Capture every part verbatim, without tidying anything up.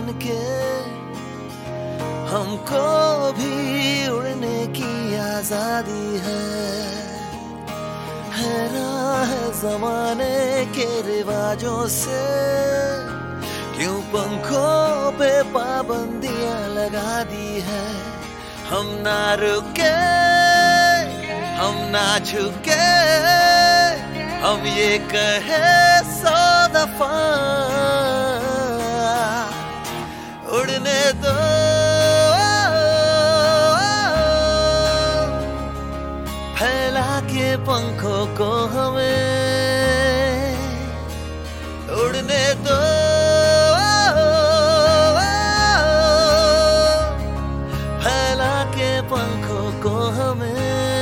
के हमको भी उड़ने की आजादी है। हैरान है जमाने के रिवाजों से, क्यों पंखों पे पाबंदियां लगा दी है। हम ना रुके, हम ना झुके, हम ये कहे सौ दफा उड़ने दो, फैला के पंखों को हमें उड़ने दो, फैला के पंखों को हमें।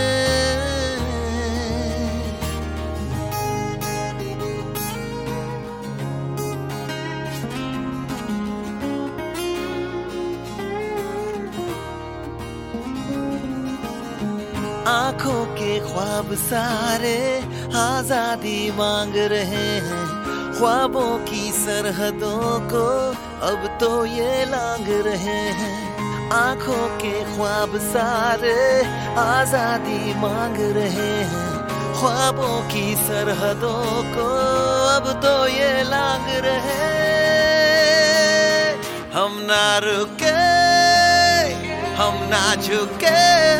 आंखों के ख्वाब सारे आजादी मांग रहे हैं, ख्वाबों की सरहदों को अब तो ये लांग रहे हैं। आंखों के ख्वाब सारे आजादी मांग रहे हैं, ख्वाबों की सरहदों को अब तो ये लांग रहे हैं। हम ना रुके, हम ना झुके,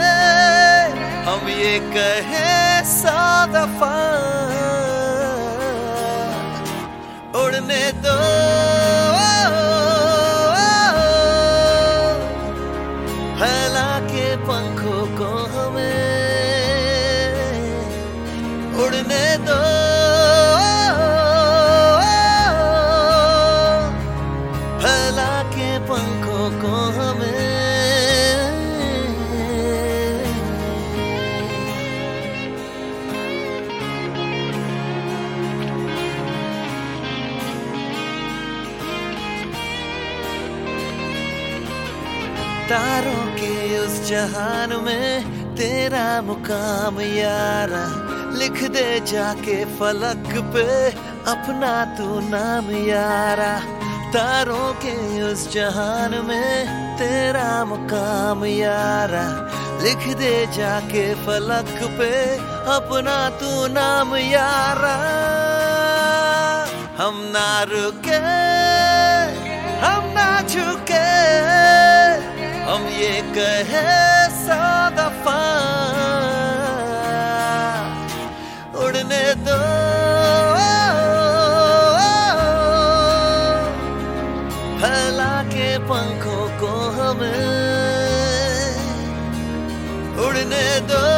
हम ये कहे सौ दफा उड़ने दो, फैला के पंखों को हमें उड़ने दो, फैला के पंखों को हमें। तारों के उस जहान में तेरा मुकाम यारा, लिख दे जाके फलक पे अपना तू नाम यारा। तारों के उस जहान में तेरा मुकाम यारा, लिख दे जाके फलक पे अपना तू नाम यारा। हम ना रुके, हम ना झुके, हम ये कहे सौ दफा उड़ने दो, फैला के पंखों को हमें उड़ने दो।